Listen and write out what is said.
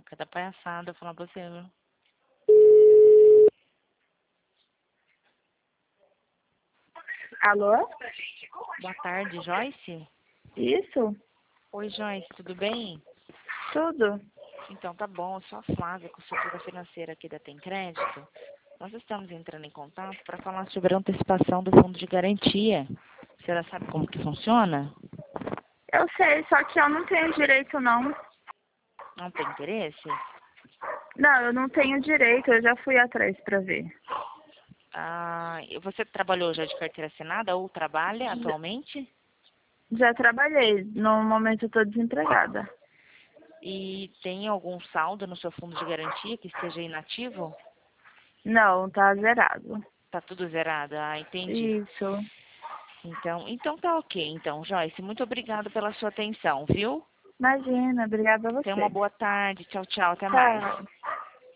Cada palhaçada, eu falar pra você, viu? Alô? Boa tarde, Joyce? Isso? Oi, Joyce, tudo bem? Tudo? Então, tá bom, eu sou a Flávia, consultora financeira aqui da Tem Crédito. Nós estamos entrando em contato para falar sobre a antecipação do fundo de garantia. A senhora sabe como que funciona? Eu sei, só que eu não tenho direito, não. Não tem interesse? Não, eu não tenho direito, eu já fui atrás pra ver. Ah, e você trabalhou já de carteira assinada ou trabalha atualmente? Já trabalhei, no momento eu tô desempregada. E tem algum saldo no seu fundo de garantia que esteja inativo? Não, tá zerado. Tá tudo zerado? Ah, entendi. Isso. Então tá ok. Então, Joyce, muito obrigada pela sua atenção, viu? Imagina, obrigada a Tenha uma você. boa tarde. Tchau, tchau. Até mais. Tchau.